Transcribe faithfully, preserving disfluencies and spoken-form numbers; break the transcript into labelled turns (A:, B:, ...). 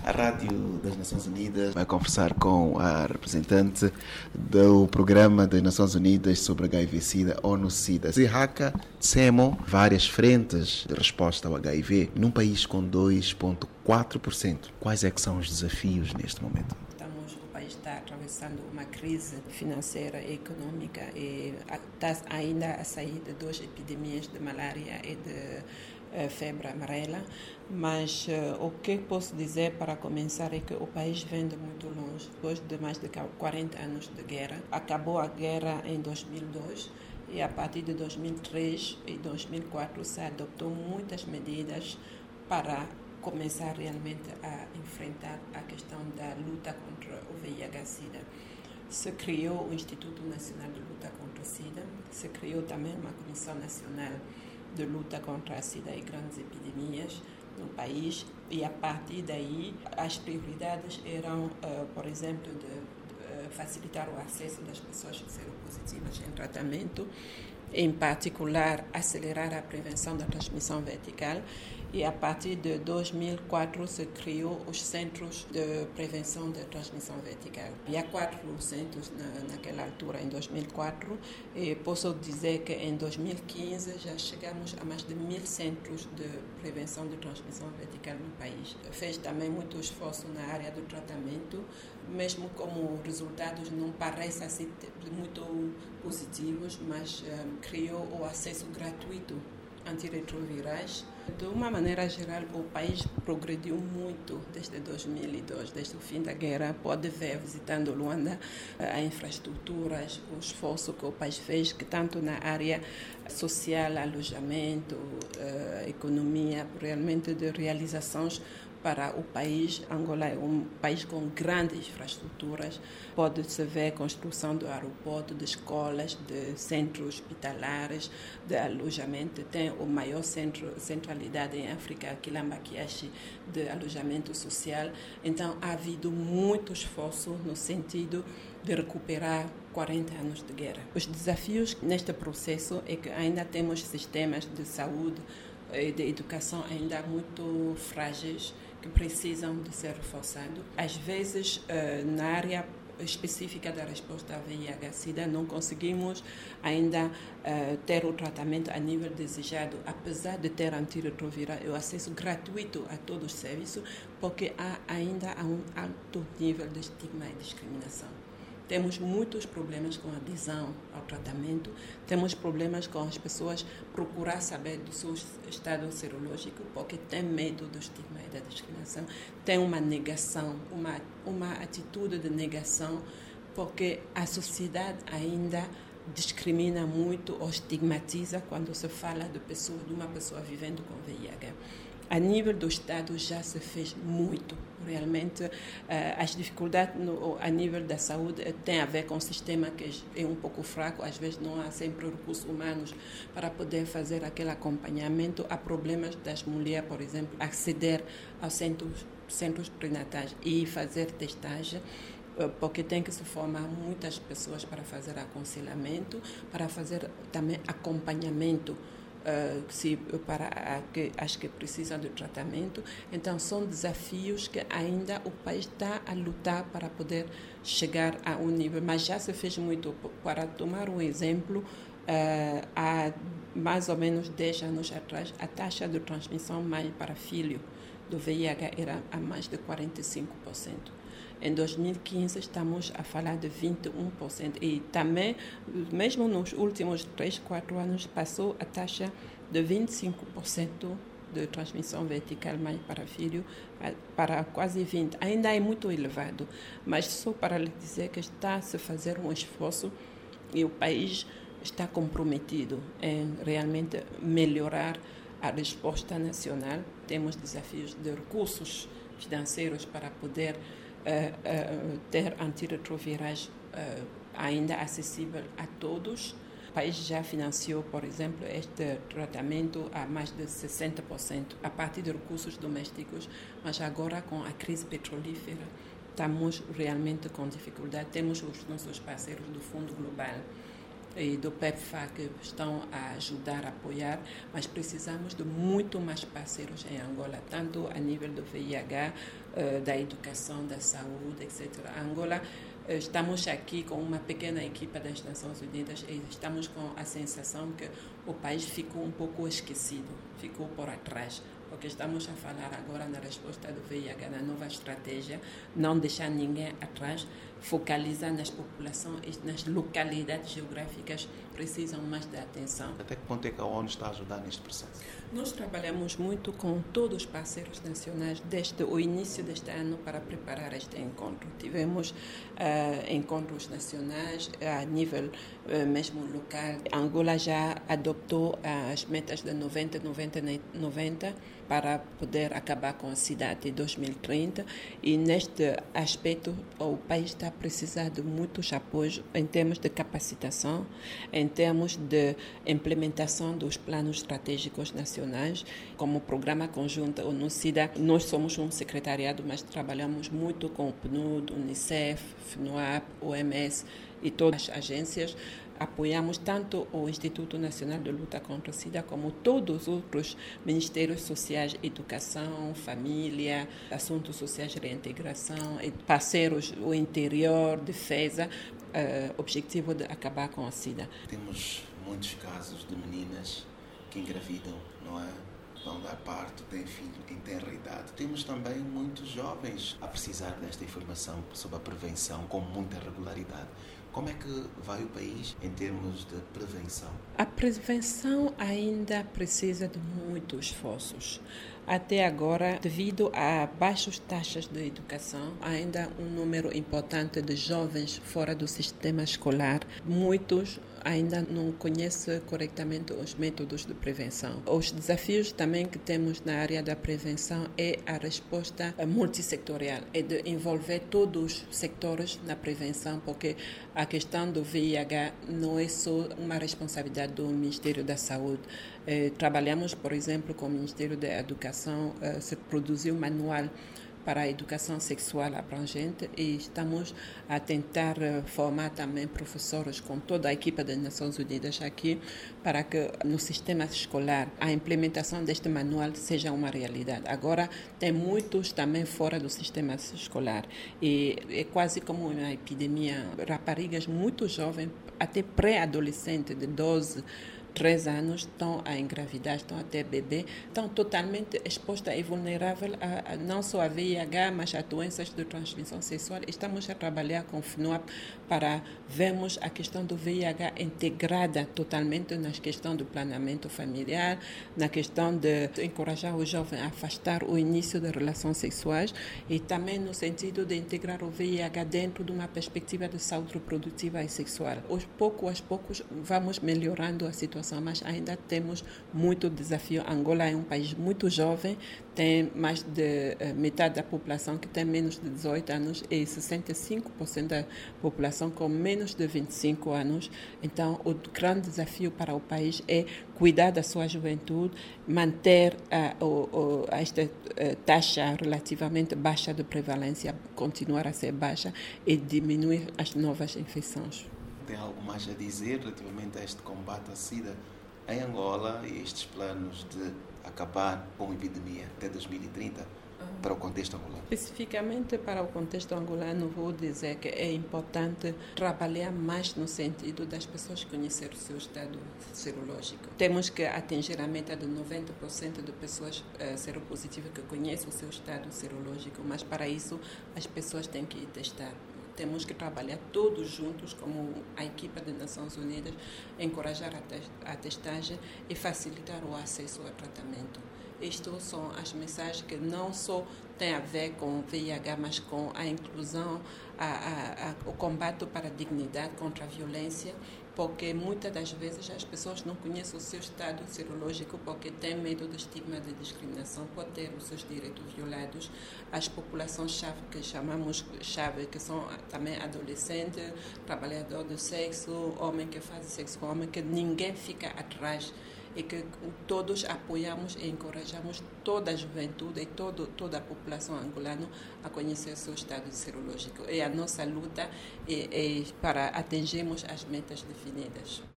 A: A Rádio das Nações Unidas vai conversar com a representante do Programa das Nações Unidas sobre H I V-Sida, ONU-Sida. Zihaka Tsemo, várias frentes de resposta ao H I V num país com dois vírgula quatro por cento. Quais é que são os desafios neste momento?
B: Estamos, o país está atravessando uma crise financeira e econômica e está ainda a sair de duas epidemias de malária e de febre amarela, mas uh, o que posso dizer para começar é que o país vem de muito longe. Depois de mais de quarenta anos de guerra, acabou a guerra em dois mil e dois e a partir de dois mil e três e dois mil e quatro se adotou muitas medidas para começar realmente a enfrentar a questão da luta contra o V I H-Sida. Se criou o Instituto Nacional de Luta contra o SIDA, se criou também uma Comissão Nacional de luta contra a SIDA e grandes epidemias no país, e a partir daí as prioridades eram, uh, por exemplo, de, de uh, facilitar o acesso das pessoas seropositivas em tratamento, em particular acelerar a prevenção da transmissão vertical, e a partir de dois mil e quatro se criou os Centros de Prevenção da Transmissão Vertical. Havia quatro centros na, naquela altura, em dois mil e quatro, e posso dizer que em dois mil e quinze já chegamos a mais de mil centros de prevenção de transmissão vertical no país. Fez também muito esforço na área do tratamento, mesmo como resultados não parecem assim muito positivos, mas um, criou o acesso gratuito antirretrovirais. De uma maneira geral, o país progrediu muito desde dois mil e dois, desde o fim da guerra. Pode ver, visitando Luanda, a infraestruturas, o esforço que o país fez, que tanto na área social, alojamento, economia, realmente de realizações para o país. Angola é um país com grandes infraestruturas. Pode-se ver a construção do aeroporto, de escolas, de centros hospitalares, de alojamento. Tem o maior centro, centralidade em África, Quilamba-Kiashi, de alojamento social. Então, há havido muito esforço no sentido de recuperar quarenta anos de guerra. Os desafios neste processo é que ainda temos sistemas de saúde e de educação ainda muito frágeis, que precisam de ser reforçados. Às vezes, na área específica da resposta ao V I H-Sida, não conseguimos ainda ter o tratamento a nível desejado, apesar de ter antirretroviral e o acesso gratuito a todos os serviços, porque há ainda há um alto nível de estigma e discriminação. Temos muitos problemas com a adesão ao tratamento, temos problemas com as pessoas procurar saber do seu estado serológico, porque tem medo do estigma e da discriminação, tem uma negação, uma, uma atitude de negação, porque a sociedade ainda discrimina muito ou estigmatiza quando se fala de, pessoa, de uma pessoa vivendo com V I H. A nível do Estado já se fez muito. Realmente, as dificuldades no, a nível da saúde têm a ver com o sistema que é um pouco fraco. Às vezes não há sempre recursos humanos para poder fazer aquele acompanhamento. Há problemas das mulheres, por exemplo, aceder aos centros, centros prenatais e fazer testagem, porque tem que se formar muitas pessoas para fazer aconselhamento, para fazer também acompanhamento Uh, se, para a, que, as que precisam de tratamento. Então, são desafios que ainda o país está a lutar para poder chegar a um nível, mas já se fez muito. Para tomar um exemplo, uh, há mais ou menos dez anos atrás, a taxa de transmissão mãe para filho do V I H era a mais de quarenta e cinco por cento. Em dois mil e quinze estamos a falar de vinte e um por cento e também, mesmo nos últimos três, quatro anos, passou a taxa de vinte e cinco por cento de transmissão vertical mãe para filho para quase vinte por cento. Ainda é muito elevado, mas só para lhe dizer que está a se fazer um esforço e o país está comprometido em realmente melhorar a resposta nacional. Temos desafios de recursos financeiros para poder Uh, uh, ter antirretrovirais uh, ainda acessível a todos. O país já financiou, por exemplo, este tratamento a mais de sessenta por cento a partir de recursos domésticos, mas agora com a crise petrolífera estamos realmente com dificuldade. Temos os nossos parceiros do Fundo Global e do PEPFAR que estão a ajudar, a apoiar, mas precisamos de muito mais parceiros em Angola, tanto a nível do V I H, da educação, da saúde, etcétera. A Angola, estamos aqui com uma pequena equipa das Nações Unidas e estamos com a sensação que o país ficou um pouco esquecido, ficou por atrás, porque estamos a falar agora na resposta do V I H, na nova estratégia, não deixar ninguém atrás, focalizar nas populações e nas localidades geográficas que precisam mais de atenção.
A: Até que ponto é que a ONU está a ajudar neste processo?
B: Nós trabalhamos muito com todos os parceiros nacionais desde o início deste ano para preparar este encontro. Tivemos uh, encontros nacionais a nível uh, mesmo local. A Angola já adoptou as metas de noventa, noventa, noventa para poder acabar com a cidade em dois mil e trinta e neste aspecto o país está a precisar de muitos apoios em termos de capacitação, em termos de implementação dos planos estratégicos nacionais, como o Programa Conjunto ONU-SIDA. Nós somos um secretariado, mas trabalhamos muito com o P N U D, Unicef, FNUAP, O M S e todas as agências. Apoiamos tanto o Instituto Nacional de Luta contra o SIDA como todos os outros ministérios sociais, educação, família, assuntos sociais, reintegração, parceiros, o interior, defesa, uh, objetivo de acabar com a SIDA.
A: Temos muitos casos de meninas que engravidam, não é? Vão dar parto, têm filho em tenra idade. Temos também muitos jovens a precisar desta informação sobre a prevenção com muita regularidade. Como é que vai o país em termos de prevenção?
B: A prevenção ainda precisa de muitos esforços. Até agora, devido a baixas taxas de educação, ainda um número importante de jovens fora do sistema escolar, muitos ainda não conhecem corretamente os métodos de prevenção. Os desafios também que temos na área da prevenção é a resposta multissectorial, é de envolver todos os setores na prevenção, porque a questão do V I H não é só uma responsabilidade do Ministério da Saúde. Eh, trabalhamos, por exemplo, com o Ministério da Educação, eh, se produziu um manual para a educação sexual abrangente e estamos a tentar formar também professores com toda a equipa das Nações Unidas aqui para que no sistema escolar a implementação deste manual seja uma realidade. Agora tem muitos também fora do sistema escolar e é quase como uma epidemia. Raparigas muito jovens, até pré-adolescentes de doze, três anos, estão a engravidar, estão a ter bebê, estão totalmente expostas e vulneráveis a, a, não só a V I H, mas a doenças de transmissão sexual. Estamos a trabalhar com o FNUAP para vermos a questão do V I H integrada totalmente na questão do planeamento familiar, na questão de encorajar o jovem a afastar o início de relações sexuais e também no sentido de integrar o V I H dentro de uma perspectiva de saúde reprodutiva e sexual. Aos poucos, aos poucos, vamos melhorando a situação, mas ainda temos muito desafio. Angola é um país muito jovem, tem mais de uh, metade da população que tem menos de dezoito anos e sessenta e cinco por cento da população com menos de vinte e cinco anos. Então, o grande desafio para o país é cuidar da sua juventude, manter uh, o, o, esta uh, taxa relativamente baixa de prevalência, continuar a ser baixa e diminuir as novas infecções.
A: Tem algo mais a dizer relativamente a este combate à SIDA em Angola e estes planos de acabar com a epidemia até dois mil e trinta para o contexto angolano?
B: Especificamente para o contexto angolano, vou dizer que é importante trabalhar mais no sentido das pessoas conhecerem o seu estado serológico. Temos que atingir a meta de noventa por cento de pessoas uh, seropositivas que conhecem o seu estado serológico, mas para isso as pessoas têm que ir testar. Temos que trabalhar todos juntos, como a equipa das Nações Unidas, encorajar a testagem e facilitar o acesso ao tratamento. Estas são as mensagens que não só têm a ver com o V I H, mas com a inclusão, a, a, a, o combate para a dignidade, contra a violência, porque muitas das vezes as pessoas não conhecem o seu estado serológico porque têm medo do estigma de discriminação, pode ter os seus direitos violados. As populações-chave que chamamos chave, que são também adolescentes, trabalhador do sexo, homem que faz sexo com homem, que ninguém fica atrás. e que todos apoiamos e encorajamos toda a juventude e todo, toda a população angolana a conhecer o seu estado serológico. É a nossa luta é, é para atingirmos as metas definidas.